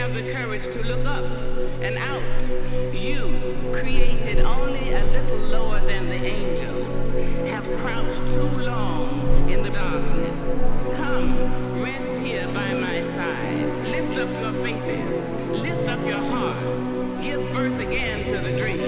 have the courage to look up and out. You, created only a little lower than the angels, have crouched too long in the darkness. Come, rest here by my side. Lift up your faces. Lift up your heart. Give birth again to the dream.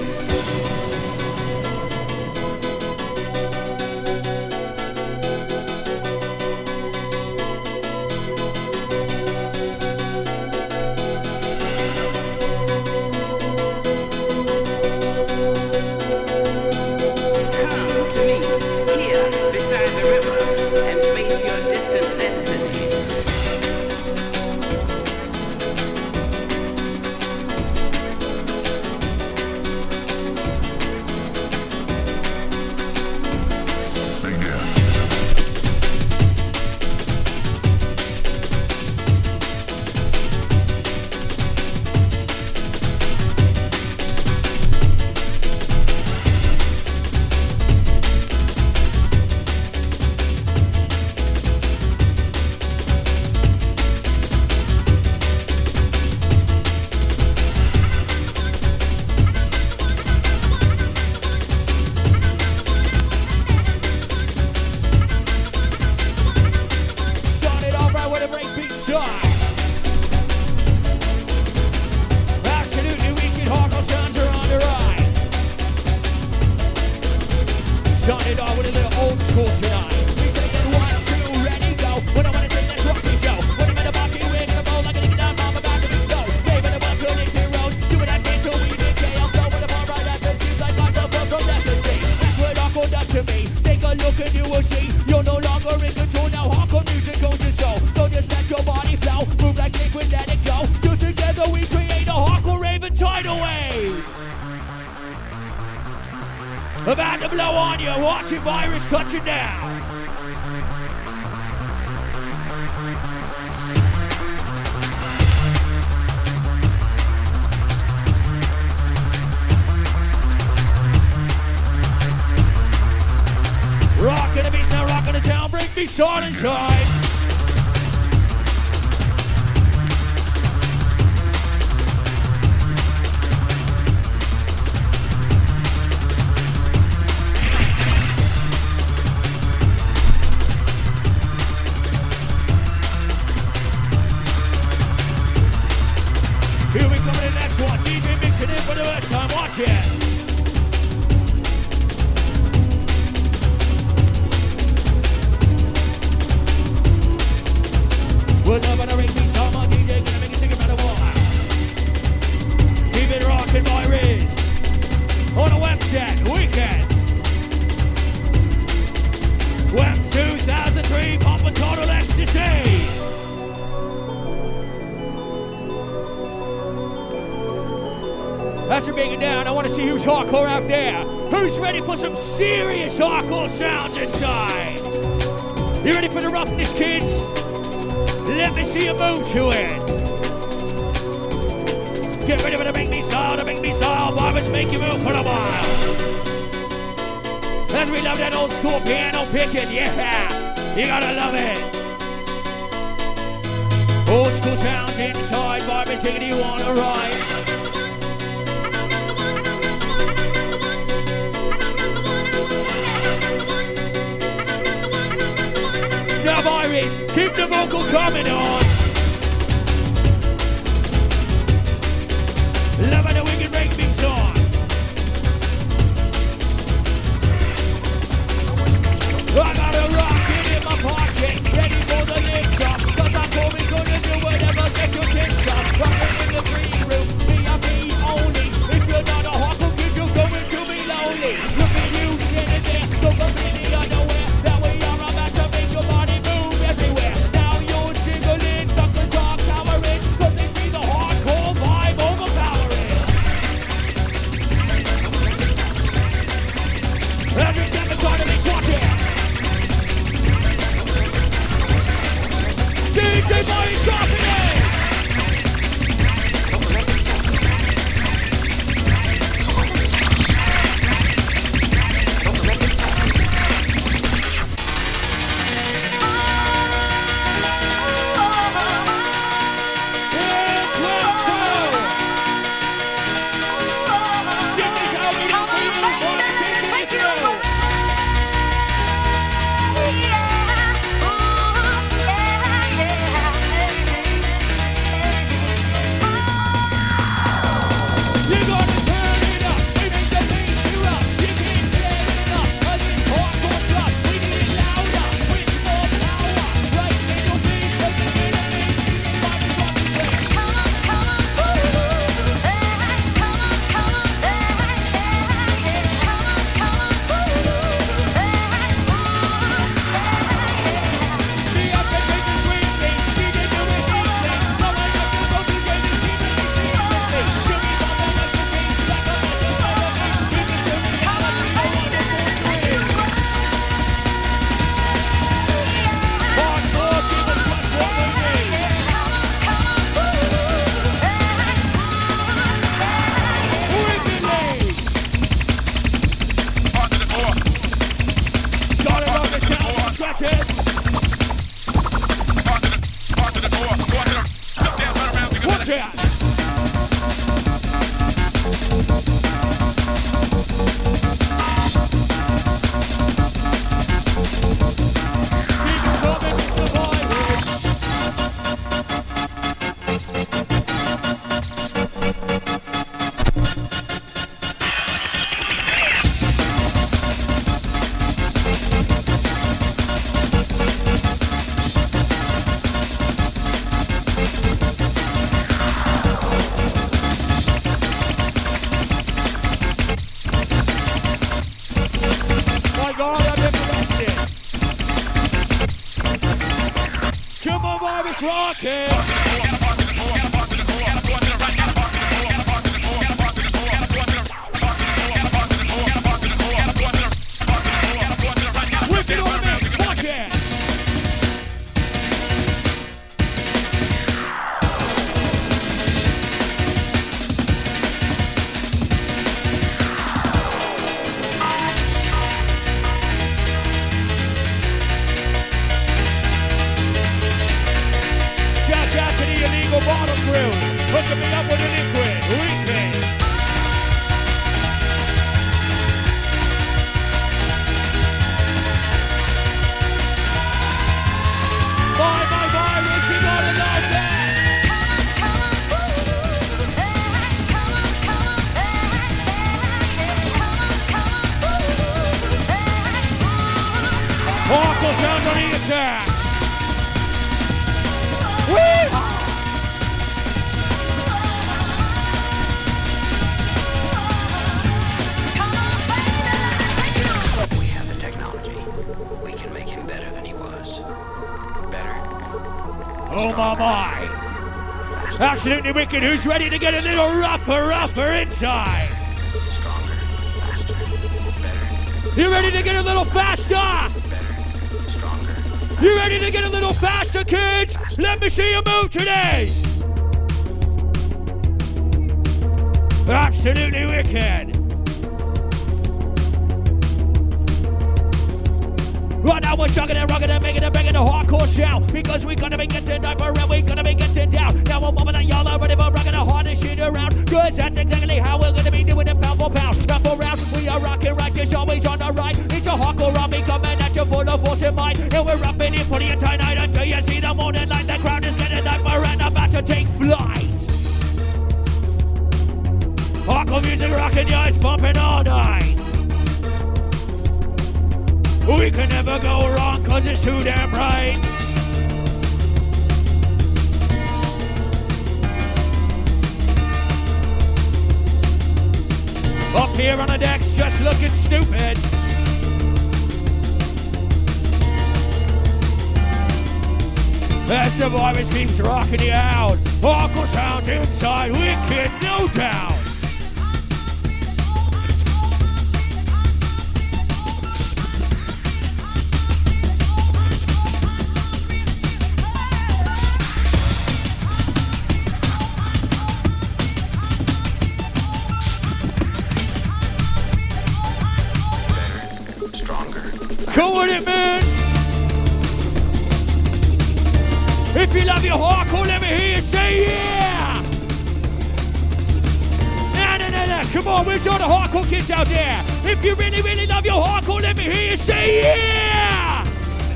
About to blow on you, watch your virus touching down. Rockin' the beats now, rockin' the town, break me starting time. As you're making down, I want to see who's hardcore out there. Who's ready for some serious hardcore sounds inside? You ready for the roughness, kids? Let me see you move to it. Get ready for the make me style, Barbers make you move for a while. As we love that old school piano picking, yeah, you gotta love it. Old school sounds inside, Barbers taking you on a ride. Now, Iris, keep the vocal coming on. Love it, we can break things on. I got a rocket in my pocket, ready for the lift up. Cause I'm always gonna do whatever, get your kicks up. Rockin' in the green room, VIP only. If you're not a hawker, kid, you're going to be lonely. Look at you sitting there, so completely unaware that we are about to make your body move everywhere. Now you're jiggling. it. Absolutely wicked. Who's ready to get a little rougher inside? Stronger, faster, better. You ready to get a little faster? Better, stronger. You ready to get a little faster, kids? Let me see you move today. Absolutely wicked. Right now we're chugging and rocking and making and banging a hardcore shout, because we're gonna be getting up and we're gonna be getting down. Now I'm woman and y'all are ready for rocking the hardest shit around. Good, that's exactly how we're gonna be doing it pound for pound. Round for round, we are rocking right, just always on the right. It's a hardcore army coming at you full of force and might. And we're rapping it for the entire night until you see the morning light. The crowd is getting up and about to take flight. Hardcore music rocking, yeah, it's pumping all night. We can never go wrong, cause it's too damn right. Up here on the decks, just looking stupid. That Survivors keeps rocking you out. Hardcore sound inside, wicked, no doubt. Come with it, man! If you love your hardcore, let me hear you say yeah! Nah. Come on, where's all the hardcore kids out there? If you really, really love your hardcore, let me hear you say yeah!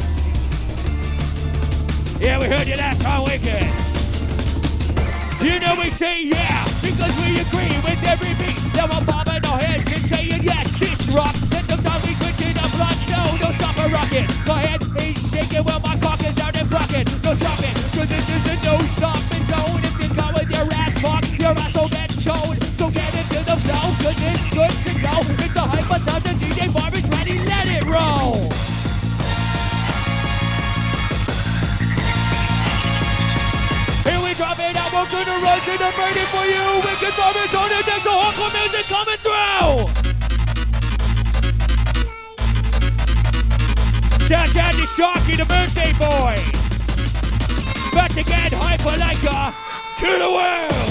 Yeah, we heard you last time, wicked. You know we say yeah, because we agree with every beat. Now I'm bobbing our heads and saying yes, this rock. Then sometimes we switch it up like no, don't stop a rocket. My head is shaking while my cock is out and blocking. No stopping, cause this is a no stopping zone. If you go with your ass fuck, your ass will get shown. So get into the flow, cause it's good to go. It's the hyper time, the DJ bar is ready, let it roll. Here we drop it out, we're gonna run to the burning for you. Wicked Barbers on the deck, the hardcore music coming through. Shout out to Sharky, the birthday boy. Back again, hyper like a killer whale.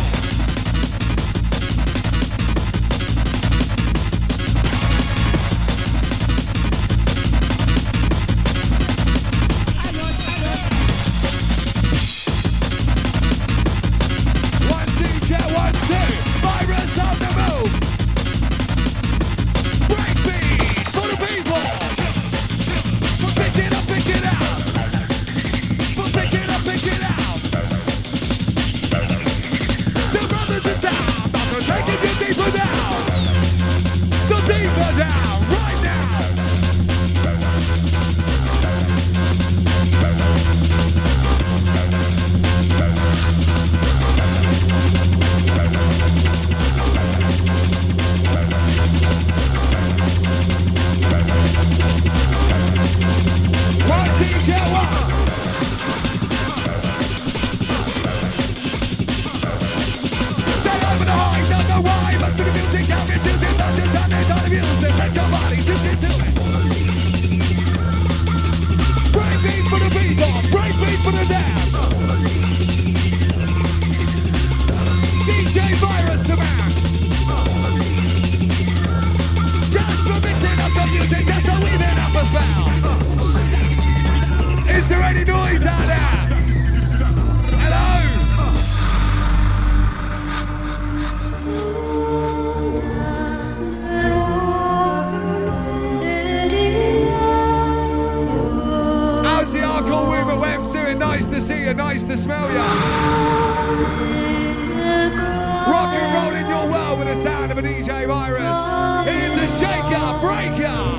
Rock and roll in your world with the sound of a DJ Virus. It's a shaker, breaker.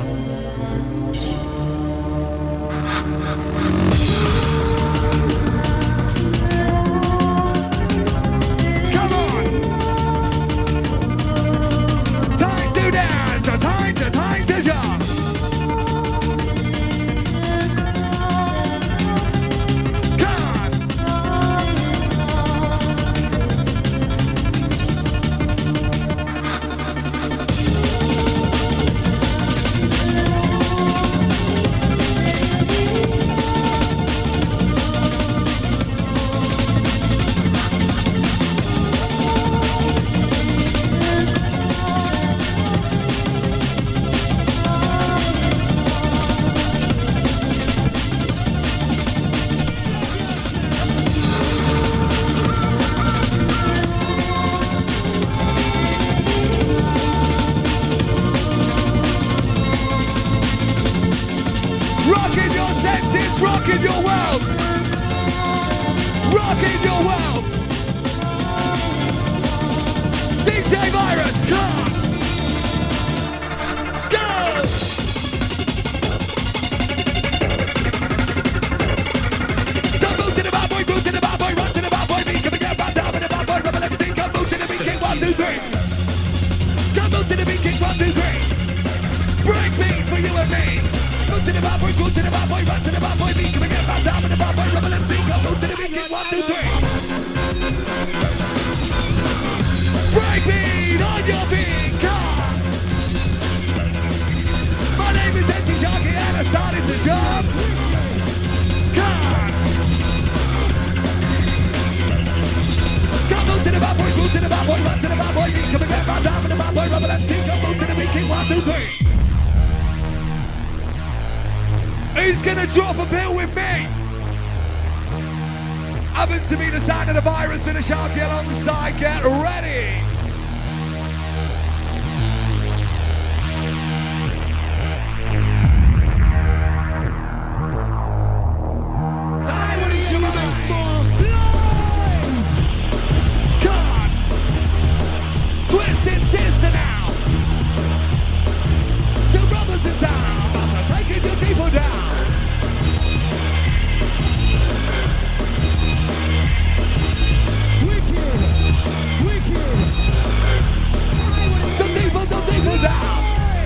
Come on. Time to dance, time to jump. Rocking your world! Rocking your world! DJ Virus, come! Go! So move to the bad boy, move to the bad boy, run to the bad boy, beat, come and get back down with the bad boy, rubber, let me see, come move to the beat, kick, 1, 2, 3. Come move to the beat, kick, 1, 2, 3. Break beat for you and me. Move to the bad boy, go to the bad boy, run to the bad boy, beat, come and get back down with the bad boy, rubber, let me see, come move to the beat, kick, 1, 2, 3. Break beat on your beat, come. My name is Empty Sharky and I started to jump. Come. Come move to the bad boy, move to the bad boy, run to the bad boy, beat, come and get back down with the bad boy, rubber, let me see, come move to the beat, kick, 1, 2, 3. Who's gonna drop a bill with me? Happens to be the sound of the Virus with a Sharky alongside. Get ready. Time to show my come on. Twisted Sister now. Two brothers in town. Taking your people down. The people down.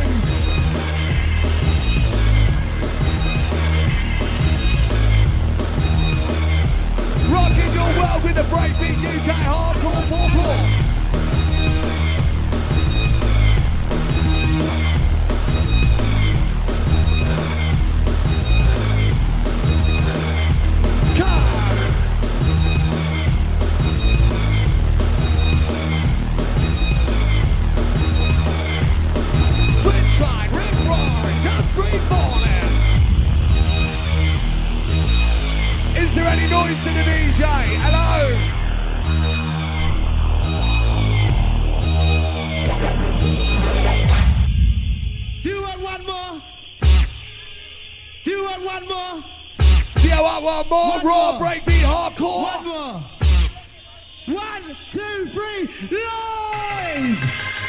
Rocking your world with the breakbeat UK hardcore vocal. Is there any noise in the DJ? Hello? You want one more? You want one more? Do you want one more? Raw breakbeat hardcore? One more. 1, 2, 3, noise!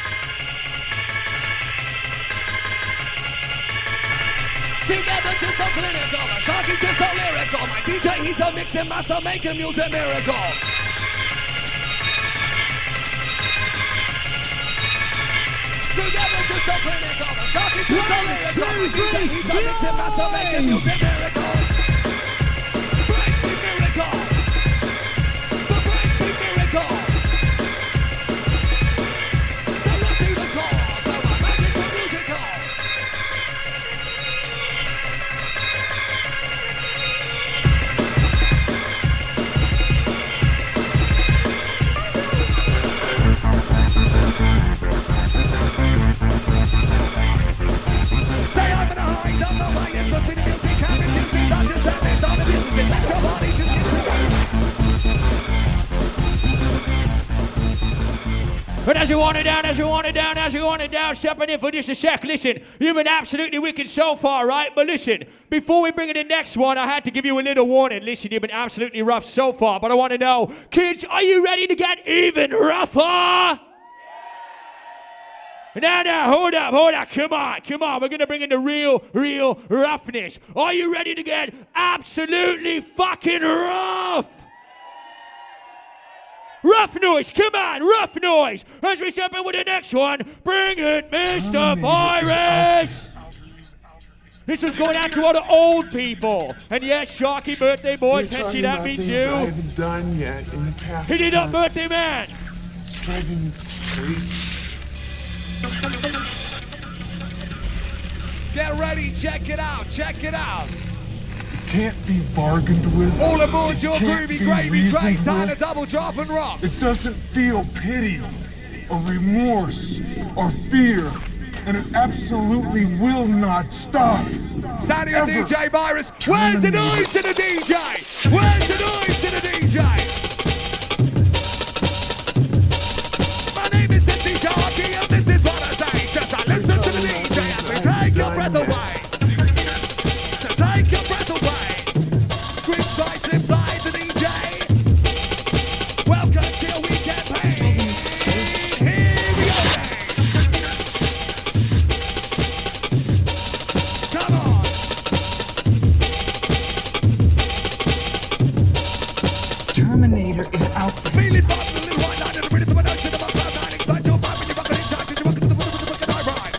Together just so clinical, my Sharky just so lyrical, my DJ he's a mixing master making music miracle. Together just so clinical, my Sharky just so lyrical, my DJ he's a mixing master making music miracle. Breakbeat miracle. The breakbeat miracle. So let's do the call, so my magical musical. Say I'm in a high, don't know why it's the music. And as we want it down, stepping in for just a sec. Listen, you've been absolutely wicked so far, right? But listen, before we bring in the next one, I had to give you a little warning. Listen, you've been absolutely rough so far, but I want to know, kids, are you ready to get even rougher? Now, hold up, come on. We're going to bring in the real roughness. Are you ready to get absolutely fucking rough? Rough noise, come on, rough noise. As we step in with the next one, bring it, Mr. Virus. This one's going out to all the old people. And yes, Sharky, birthday boy, attention, that means you. I haven't done yet in the past. Hit it up, birthday man. It's driving me crazy. Get ready, check it out. Can't be bargained with. All aboard your Can't groovy be gravy train, reasoned time to with. double drop and rock. It doesn't feel pity or remorse or fear, and it absolutely will not stop. Sounding of Ever. DJ Virus. Where's the noise to the DJ? Where's the noise to the DJ? My name is Cindy Sharky, and this is what I say. Just listen to the DJ as we take your breath away. So take your breath away. Grip side, slip side, the DJ. Welcome to your weekend pain. Here we go. Come on. Terminator is out there. Feel it, boss, the little white line in the rhythm of an ocean of a cloud nine. Excite your mind when you're bumping in time, 'cause you're walking to the foot of the fucking high ride.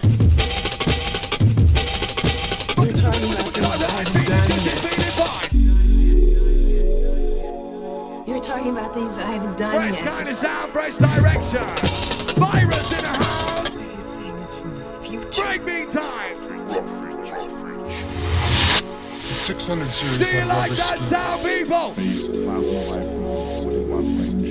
Walking to the foot of the fucking high ride. Feel it fine. You're talking about things that I haven't done Fresh yet. kind of sound, fresh direction. Virus in the house. You're seeing it through the future. Break me time. 600 series. Do you like that sound, people? Use the plasma life from 41 range.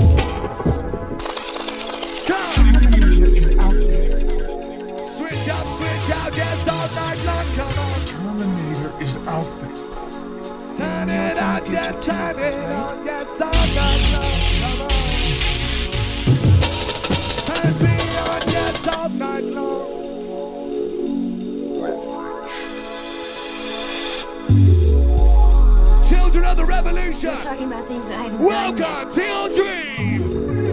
Come. Terminator is out there. Switch out, yes, all night long. Come on. Terminator is out there. Turn it out, just turn it on, yes, all night long. Come on. Turn me on, yes, all night long. Children of the Revolution. You're talking about things that I haven't done yet. Welcome to your dreams.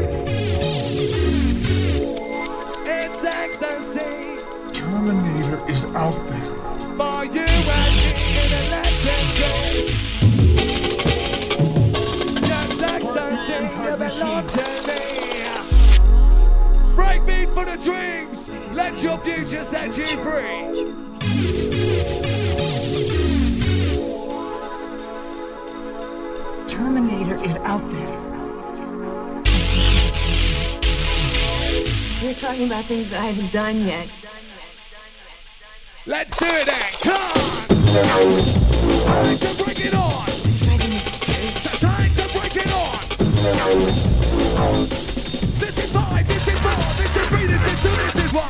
It's ecstasy Terminator is out there. for you and me in a legend days. It's ecstasy, you belong to me. Breakbeat for the dreams. Let your future set you free. Terminator is out there. You're talking about things that I haven't done yet. Let's do it then. Come on. Time to break it on. It's driving me crazy. Time to break it on. This is 5, this is 4, this is 3, this is 2, this is 1.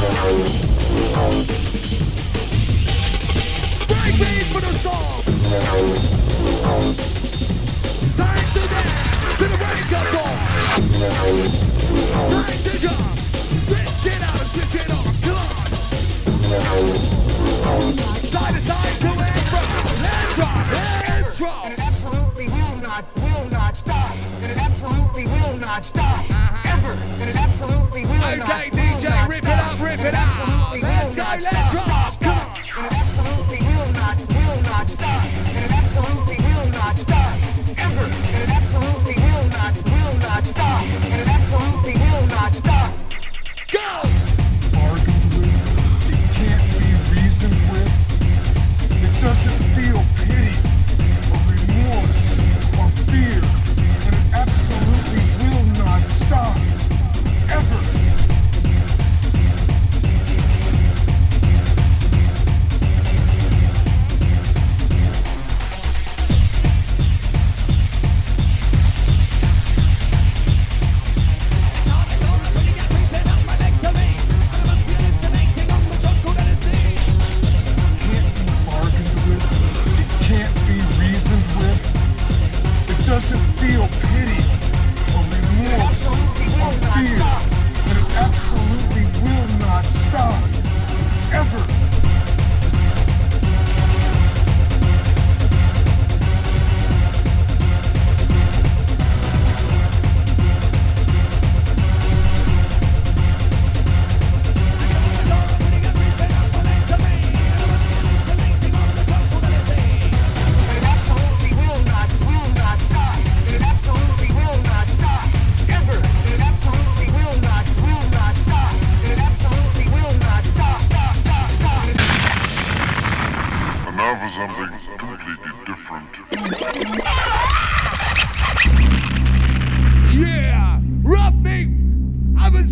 Break beat for the song. Time to dance to the break of dawn. Time to jump. Switch it out and switch it on. Come on. Side to side to and fro. Let's rock. Let's roll. And it absolutely will not stop. And it absolutely will not stop. Ever. And it absolutely will not. Okay, DJ, rip it up, rip it out. Let's go, let's rock. Come on. And it absolutely will not stop. And it absolutely will not stop. Ever. And it absolutely will not stop. And it absolutely will not stop. Go! Bargained with. It can't be reasoned with. It doesn't feel pity or remorse or fear, and it absolutely will not stop. Ever.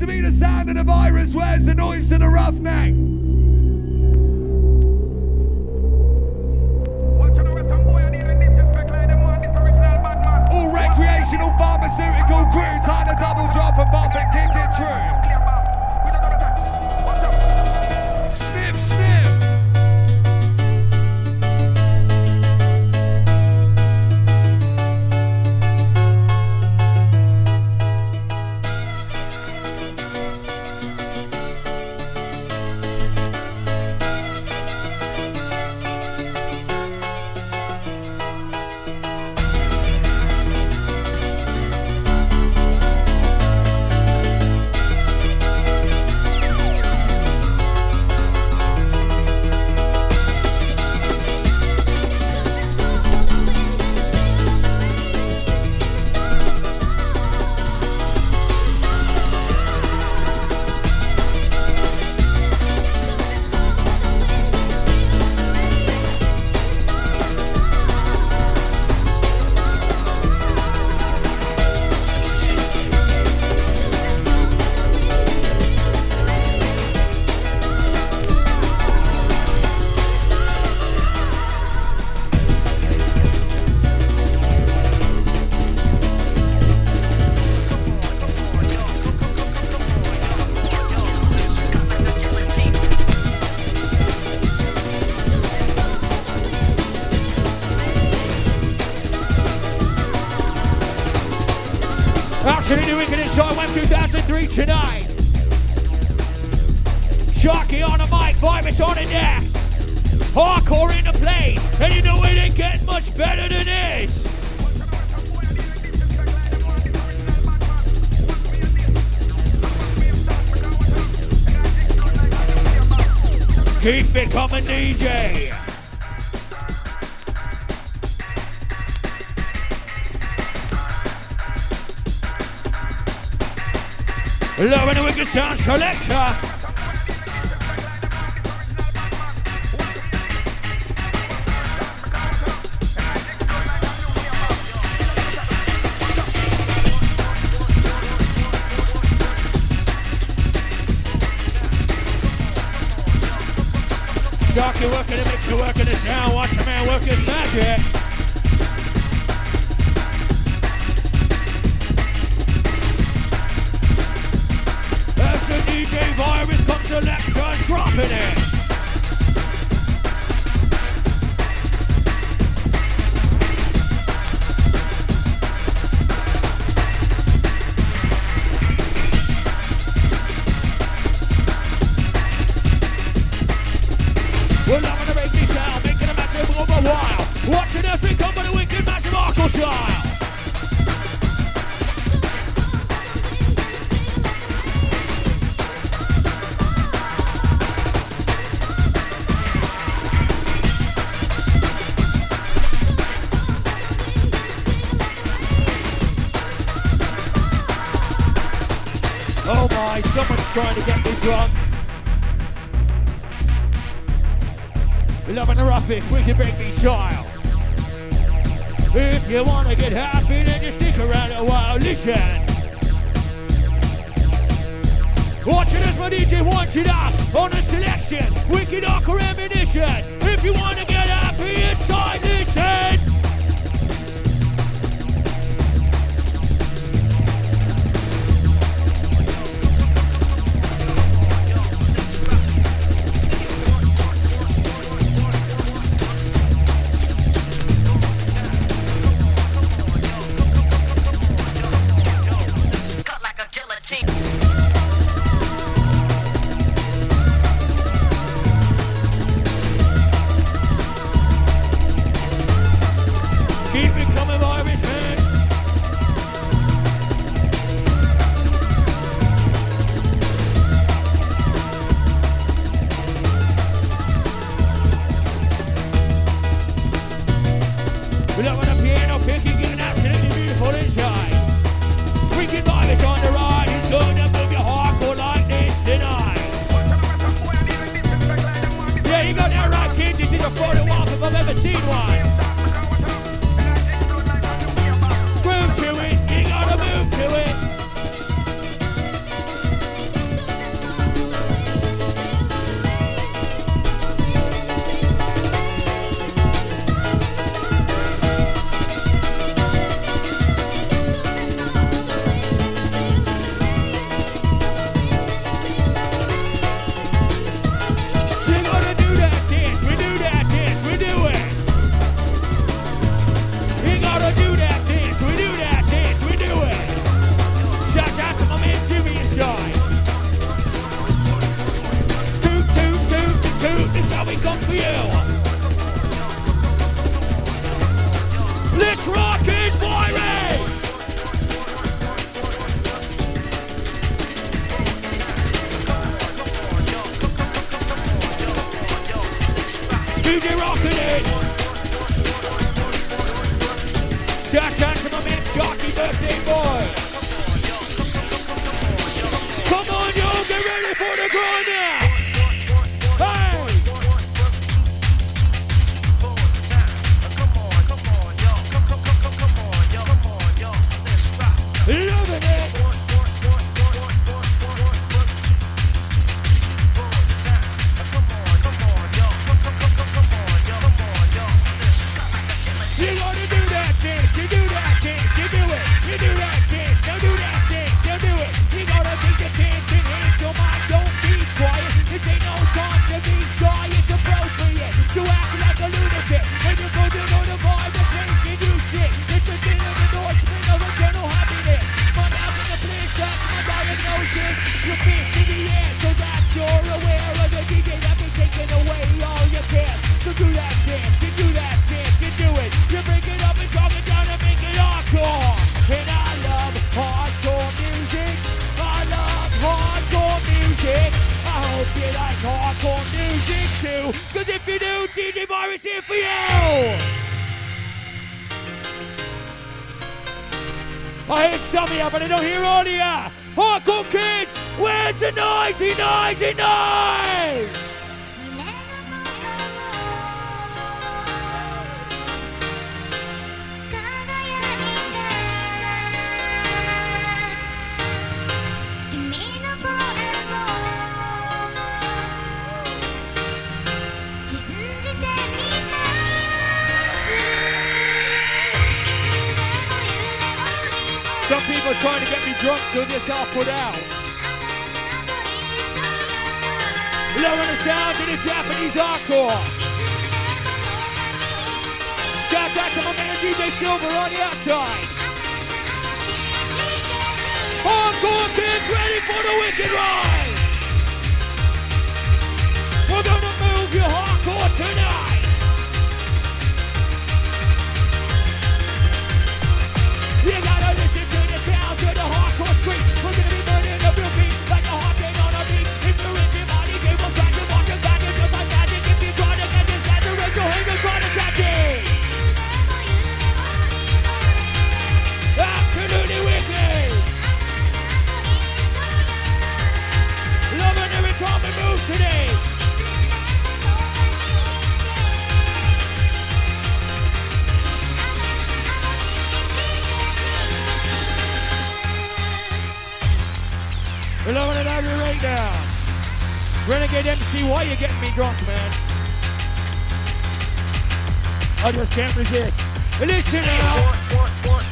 be the sound of the virus? Where's the noise to the roughneck? All recreational pharmaceutical crew, time to double drop and bump and kick it through. Snip, snip. Absolutely wicked inside Web 2003 tonight. Sharky on the mic, Virus on the deck. Hardcore in the place, and you know it ain't getting much better than this. Keep it coming, DJ. Loving the wicked sound selector. Darky working the mixer, working the sound. Watch the man work his magic. DJ Virus comes to lecture, dropping it. Well, I'm gonna make me sound, making a massive over while. Watching us become by the wicked massive hardcore style. Oh my, someone's trying to get me drunk. Loving the roughick, wicked baby style. If you wanna get happy, then just stick around a while, listen. Watching us for DJ wants it up on the selection. Wicked hardcore ammunition. If you wanna get happy inside, listen. DJ rocking it. Shout out to my man Jockey, birthday boy. Come on, yo, get ready for the grind now. Hey. Loving it. You gotta do that dance, you do that dance, you do it. You do that dance, you do that dance, you do it. You gotta take your dance and hands your mind, don't be quiet. This ain't no time to be shy, it's appropriate to act like a lunatic. When you go to know the vibe, the place you do shit. It's the thing of the endorsement of a general happiness. My mouth in the place, that's my diagnosis. Your fist in the air, so that you're aware of the DJ that be taking away all your cares. So do that dance, you do that dance, you do it. You break it up and talk it down and make it hardcore. And I love hardcore music. I love hardcore music. I hope you like hardcore music too. Cause if you do, DJ Virus here for you. I heard some of you, but I don't hear all of you. Hardcore kids, where's the noisy, noisy noise? Some people are trying to get me drunk, so this I'll put out. Lowering the sound to the Japanese hardcore. Shout out to my man DJ Silver on the outside. Hardcore kids ready for the wicked ride. We're gonna move you hardcore tonight. You gotta listen to the sound, to the hardcore street. We're gonna be burning the real beat like a hot day on a beat. If you're in your body, game of back and walk and back and just like magic. If you try to get this saturate your hands, try to catch it. Absolutely wicked. Loving every time we move today. We're loving it out here right now. Renegade MC, why you getting me drunk, man? I just can't resist. Listen now.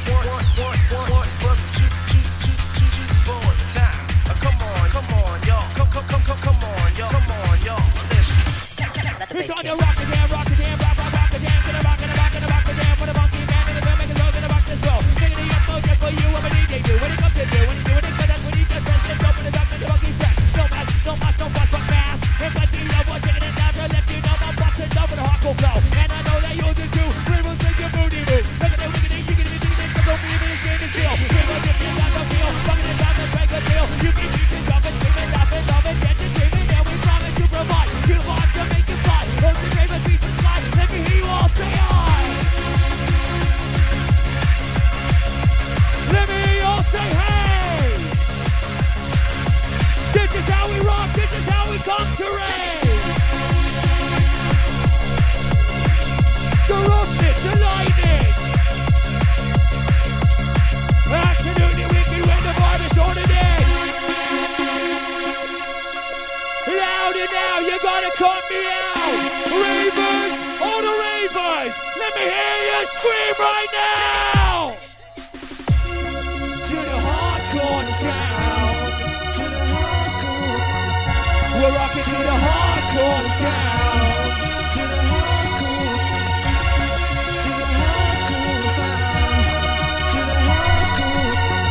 It's on your rock again, rock again, rock again, gonna rock again, for the monkey man in the bed, make it low, gonna rock this flow. Singing the up motion for you, I'm a DJ do. What it comes to do, when you do it, that's when you just press it, open it up, and the monkey track. Don't watch, but fast. If I see you, I'm taking it down to let you know I'm boxing over the hardcore flow. And I know that you'll do too. Ribbons in your booty move. Look at that wicked, you can be digging so don't be even standing still. Ribbons if you got the feel, fucking it down and break a deal. You can keep it jumping, screaming, laughing, loving, dancing, screaming, and we promise to provide. You want to make it fly. Those are great, but be subscribe. Let me hear you all say I. Let me hear you all say hey. This is how we rock, this is how we come to reign. The roughness, the lightning. Absolutely wicked when the vibe is on the day. Louder now, you gotta cut me out. Ravers, all the ravers, let me hear you scream right now. To the hardcore sound. We're rocking to the hardcore sound. To the hardcore sound. To the hardcore sound. To the hardcore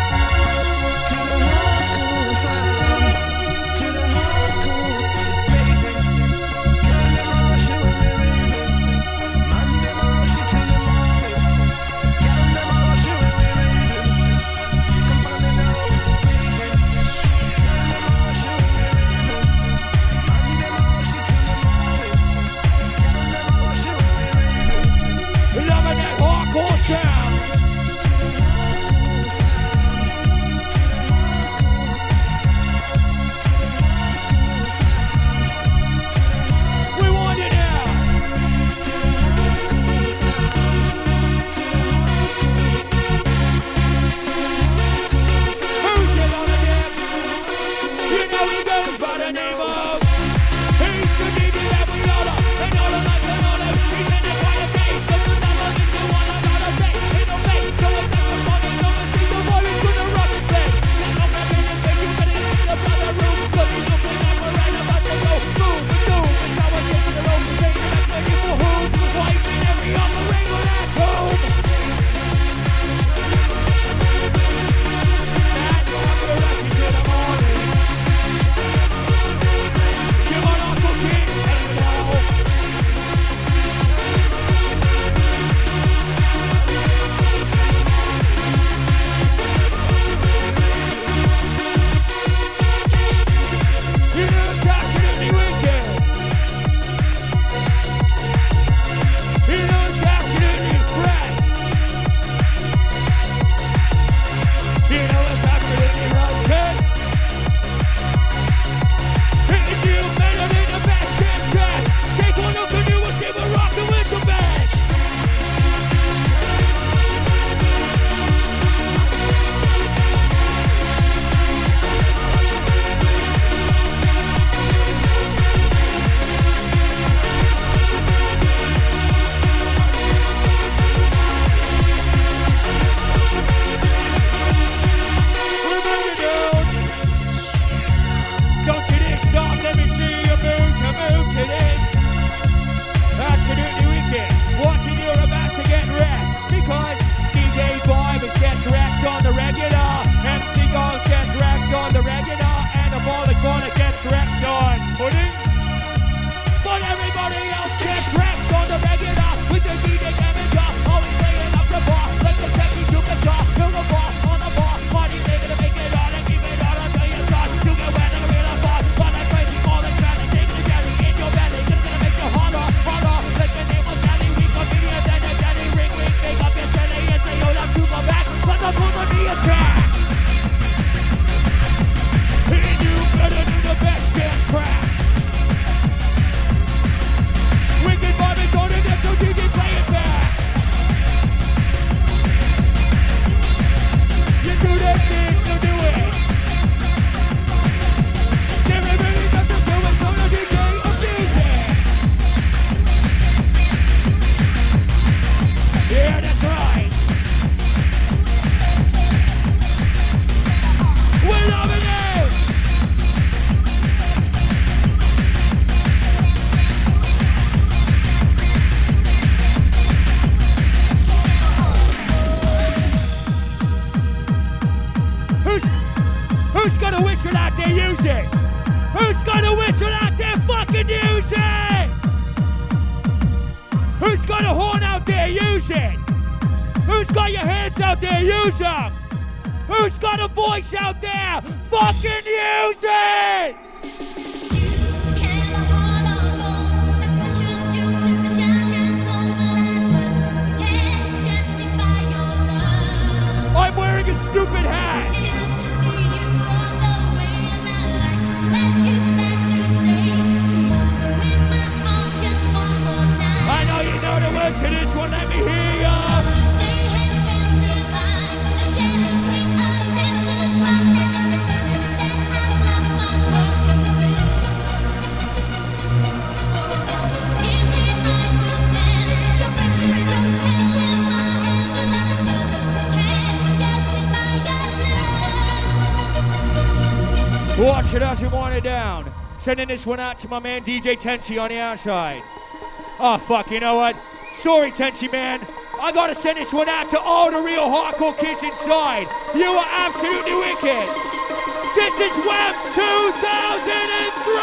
sound. To the hardcore. Girl, them a rush you when we raving. Man, them a rush you till the morning. Girl, them a rush you when we raving. Come on and now. Girl, them a rush you when we raving. Man, them a rush you till the morning. Who's gonna whistle out there, use it? Who's gonna whistle out there, fucking use it? Who's got a horn out there, use it? Who's got your hands out there, use them? Who's got a voice out there, fucking use it? I'm wearing a stupid hat. I know you know the words to this one, let me hear ya. Watch it as we wind it down. Sending this one out to my man DJ Tenchi on the outside. Oh fuck, you know what? Sorry Tenchi man. I gotta send this one out to all the real hardcore kids inside. You are absolutely wicked. This is Web 2003!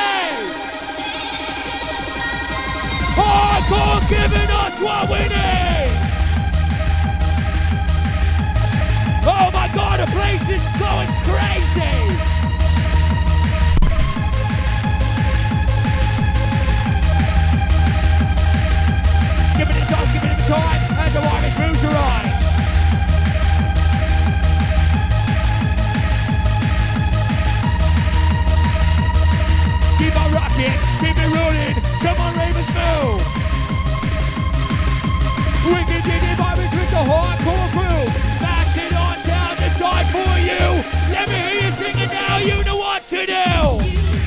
Hardcore giving us what we need! Oh my god, the place is going crazy! Give it the time, and the wireless moves are on. Keep on rocking, keep it rolling, come on Ravens move. We can dig it by with the hardcore crew. Back it on down the side for you. Let me hear you sing it now, you know what to do.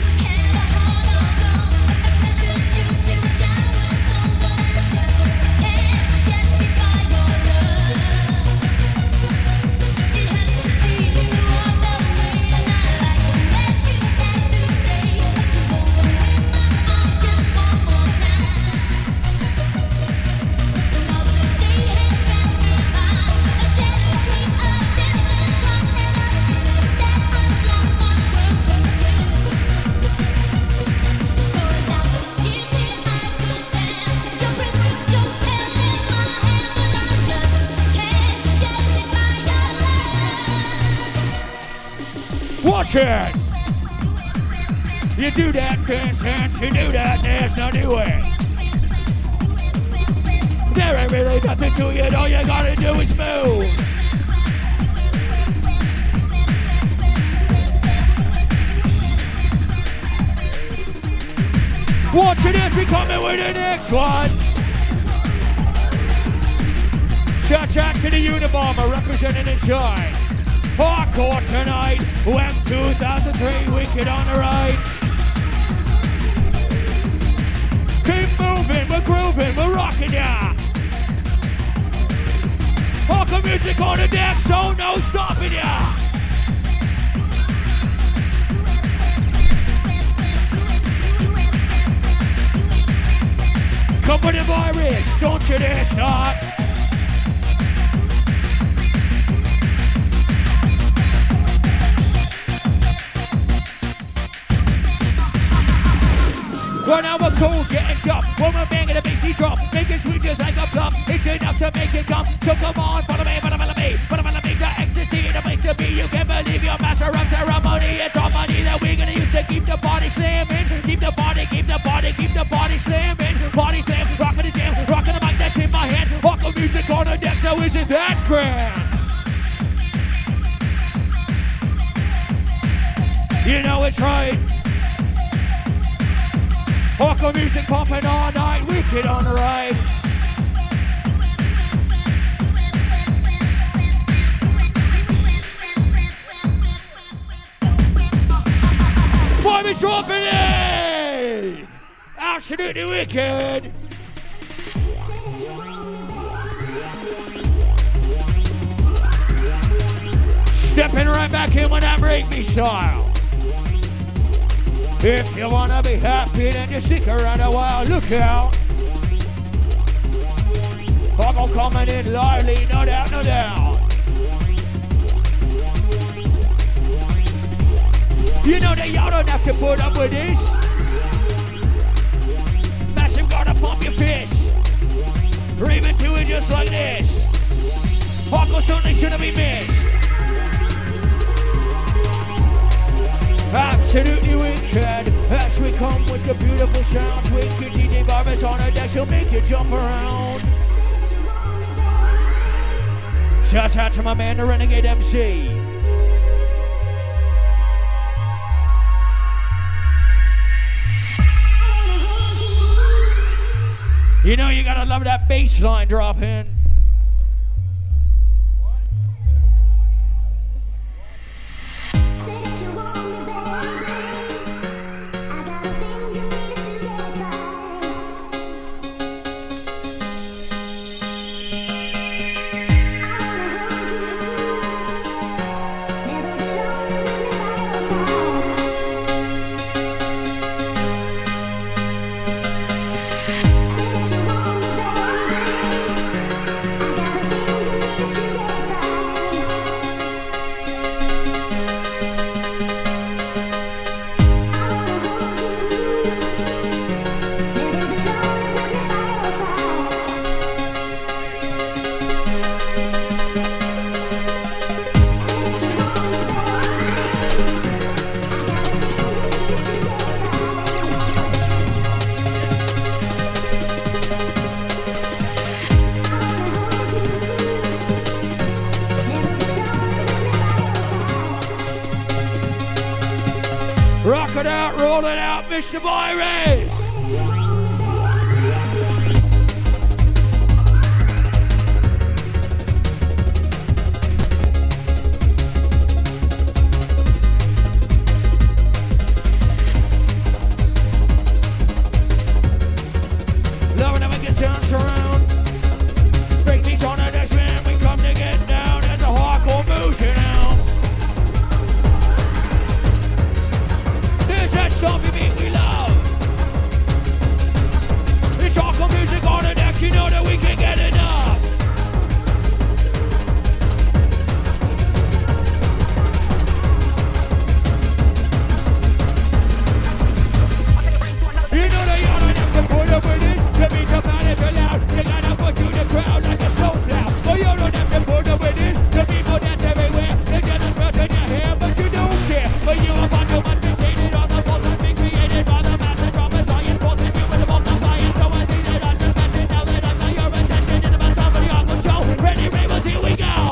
Watch it! You do that, dance, you do that, dance, now do it. There ain't really nothing to it, all you gotta do is move. Watch it as we come in with the next one. Shout out to the Unabomber representing inside. Hardcore tonight, Web 2003, wicked on the right. Keep moving, we're grooving, we're rocking ya. Hardcore music on the deck, so no stopping ya. Come with the virus, don't you dare stop. Right now we're cool, getting tough. When we're banging the bassy drop, making sweet just like a plum. It's enough to make it come. So come on, follow me, follow me. The ecstasy, the place to be. You can believe your master of ceremony. It's all money that we're gonna use to keep the party slamming. Keep the party slamming. Party slam, rocking the jam, rocking the mic that's in my hand. Hardcore music on the deck, so isn't that grand? You know it's right. Hardcore music pumping all night, wicked on the right. Vibe is dropping in! Absolutely wicked! Stepping right back in with that breakbeat style. If you wanna be happy, then just stick around a while. Look out! Hardcore coming in lively, no doubt, no doubt. that y'all don't have to put up with this. Massive gotta pump your fist. Raving to it just like this. Hardcore certainly shouldn't be missed. Absolutely wicked. As we come with the beautiful sounds. Wicked DJ Virus on a deck, she'll make you jump around. Shout out to my man, the Renegade MC. You know you gotta love that bass line drop in. Rock it out, roll it out, Mr. Virus! Loving it when it turns around. Break beats on the next man, we come to get down. That's a hardcore motion now. That stompy beat we love. It's hardcore music on the deck, you know that we can get enough. You know that y'all don't have to put up with it. The beats are bad if you're loud. You gotta put through the crowd like a snow cloud. But you don't have to put up with it. The people dance everywhere. They get a crowd in your hair, but you don't care. But you are about to manipulate on the force that's been created by the master drama science. Forcing you with the multiplying. So I see that I'm just messing now that I'm not your attention. Into my stuff for the Uncle Joe. Ready, Ravens, here we go.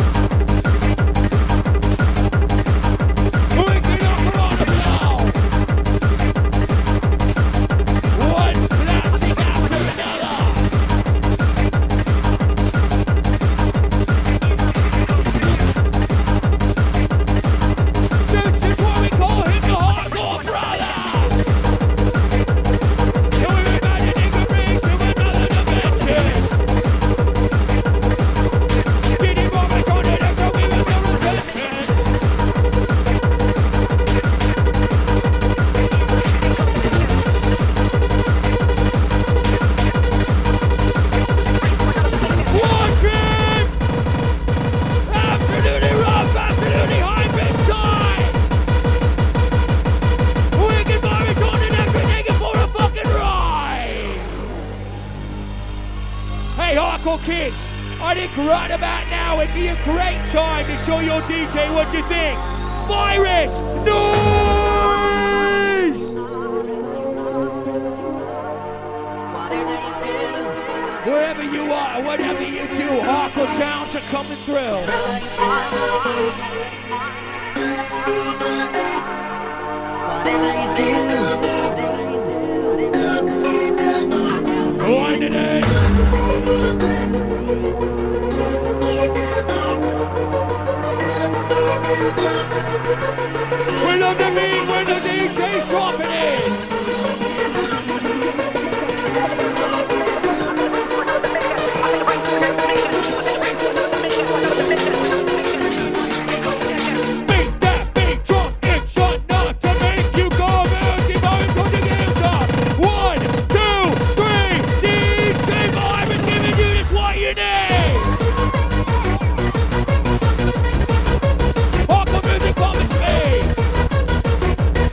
We can offer on the flow. One classic after another. This is what we call him the hardcore brother. So everybody take a break to another dimension. Did he move it on the deck so we will be repentant? Watch it! Absolutely rough, absolutely hybrid time! Wicked Virus on the deck, we're taking for a fucking ride! Hey, hardcore kids, I think right about now it'd be a great time to show your DJ what you think. Virus, noise! Wherever you are, whatever you do, hardcore sounds are coming through. Wind it in. We love the beat when the DJ's dropping it. Beat that big drum, it's enough to make you go mountain, going to the games up. 1, 2, 3, DJ Virus giving you this what you need. Hardcore music coming to me.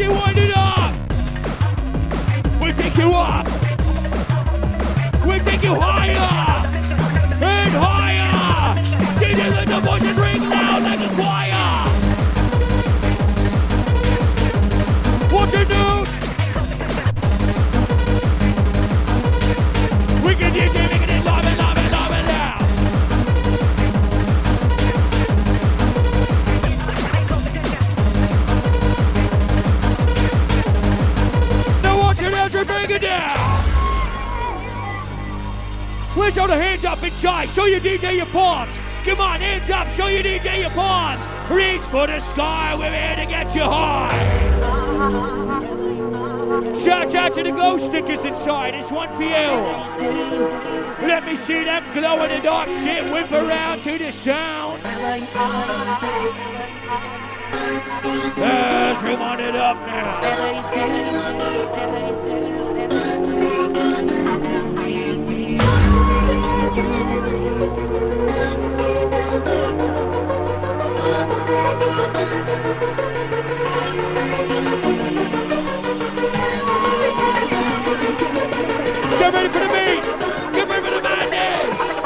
you wind it up. We take you up. We take you higher and higher. DJ, let the voices ring loud like a choir. What you do? We can DJ making it live and loud and loud and loud. Now watch your hands and bring it down. Let's show the hands up inside. Show your DJ your palms. Come on, hands up. Show your DJ your palms. Reach for the sky. We're here to get you high. Shout out to the glow stickers inside. This one for you. Let me see them glow in the dark shit. Whip around to the sound. Let's rewind it up now. Get ready for the beat! Get ready for the madness!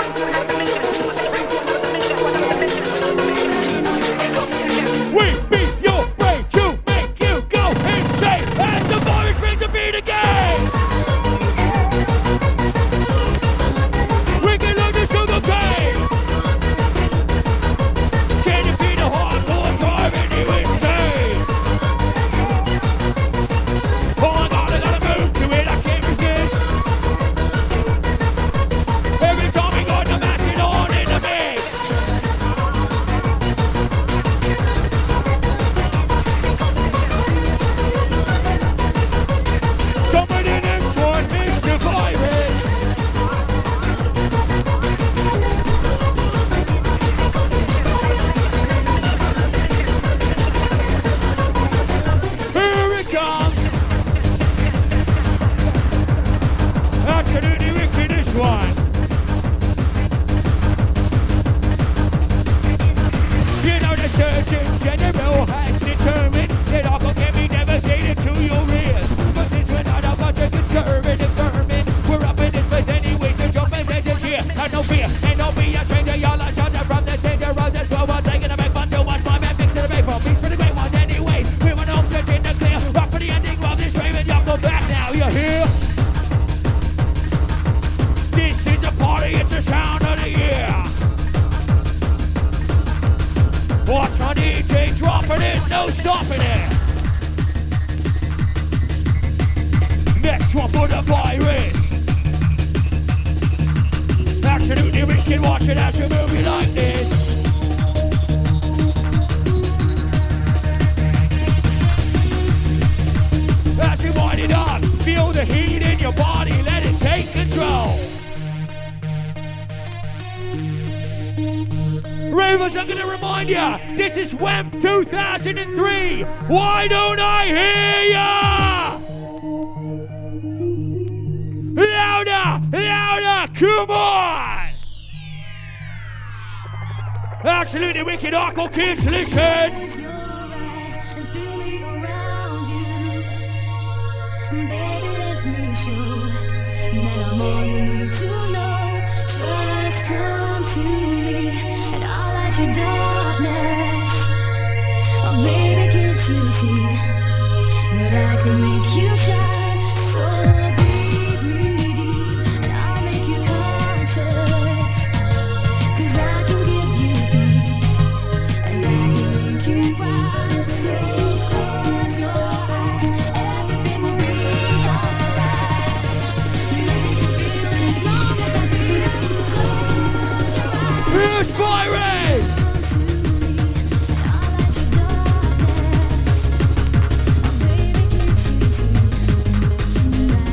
We beat your way to make you go insane! And the virus brings the beat again! We can learn the sugar cane! Can you beat the hardcore driving you insane? Oh my God, I gotta move to it, I can't resist! Every time we got to mash it on in the mix. Coming in next one, Mr. Virus. Here it comes. Absolutely wicked, this one. You know the Surgeon General has determined that all can be devastated to your ears. But since we're not about to conservative vermin, we're up in this place anyway, so jump in this here. Have no fear, and don't be a stranger. Y'all are shouting from the danger of this world. We're taking to make fun to watch my man fix it to make for peace for the great ones anyway. We went home to in the clear. Rock for the ending of this raven. Y'all go back now, you hear? This is the party, it's the sound of the year. Watch my DJ dropping it, no stopping it. Next one for the virus. Absolutely wicked, watch it as we move it like this. As we wind it up, feel the heat in your body, let it take control. Ravers, I'm gonna remind ya, this is WEMP 2003. Why don't I hear ya? Louder, louder, come on! Absolutely wicked, Arkle kids, listen. Close your eyes and feel me around you. Baby, let me show that I'm all you need to know. Just come to me and I'll light your darkness. Oh, baby, can't you see that I can make you shine? So breathe deep and I'll make you conscious. 'Cause I can give you peace and I can make you rise. So close your eyes, everything will be alright. Nothing to fear as long as I feel. Close your eyes. Here's Virus! I'll light your darkness. Oh, baby, can't you see that I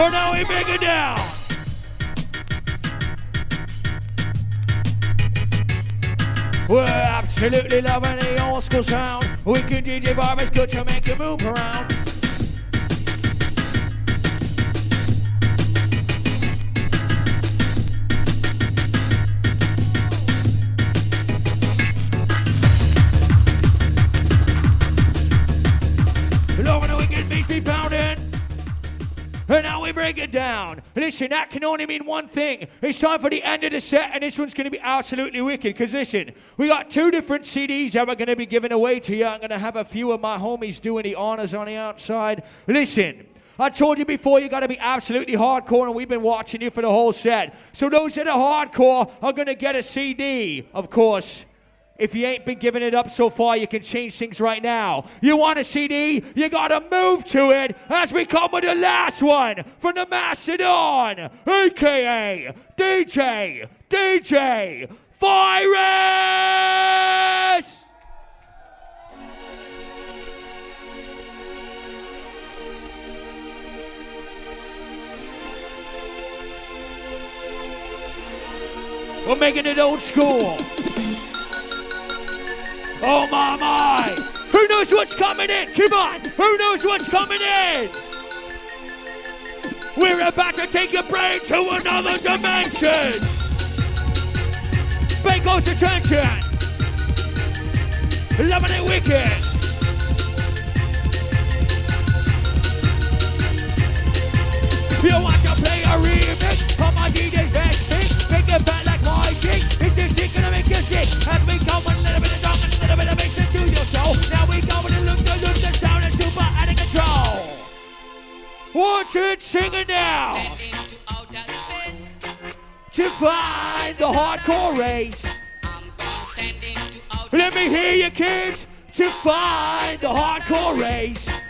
For now we break it down. We're absolutely loving the old school sound. Wicked DJ Bob is good to make you move around. Loving the wicked beats be pounding. And now we break it down. Listen, that can only mean one thing. It's time for the end of the set, and this one's going to be absolutely wicked. Because listen, we got 2 different CDs that we're going to be giving away to you. I'm going to have a few of my homies doing the honors on the outside. Listen, I told you before, you got to be absolutely hardcore, and we've been watching you for the whole set. So those that are hardcore are going to get a CD, of course. If you ain't been giving it up so far, you can change things right now. You want a CD? You gotta move to it as we come with the last one from the Mastodon, a.k.a. DJ Virus! We're making it old school. Oh my my! Who knows what's coming in? Come on! Who knows what's coming in? We're about to take your brain to another dimension! Pay close attention! Loving it wicked! You want to play a remix of my DJ's best mix? Make it back like my dick. Is this dick gonna make you sick? As we come with a little bit of drum and a little bit of mix into your show. Now we go with a look the sound is super out of control. Watch it, sing it now. To find the hardcore race. Let me hear you kids. To find the hardcore race.